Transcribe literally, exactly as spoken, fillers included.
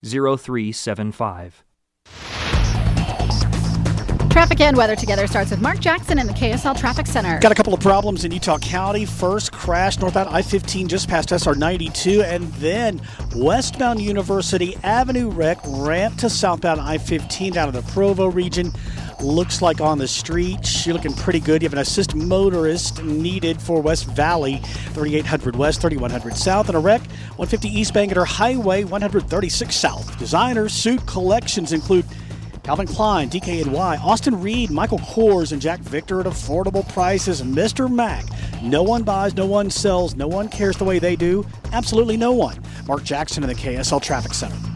zero three seven five. Traffic and weather together starts with Mark Jackson in the K S L Traffic Center. Got a couple of problems in Utah County. First, crash northbound I fifteen just past S R ninety-two, and then westbound University Avenue wreck ramp to southbound I fifteen down to the Provo region. Looks like on the street. You're looking pretty good. You have an assist motorist needed for West Valley, thirty-eight hundred west, thirty-one hundred south, and a wreck, one fifty East Bangerter Highway, one thirty-six south. Designer suit collections include Calvin Klein, D K N Y, Austin Reed, Michael Kors, and Jack Victor at affordable prices. Mister Mac. No one buys, no one sells, no one cares the way they do. Absolutely no one. Mark Jackson in the K S L Traffic Center.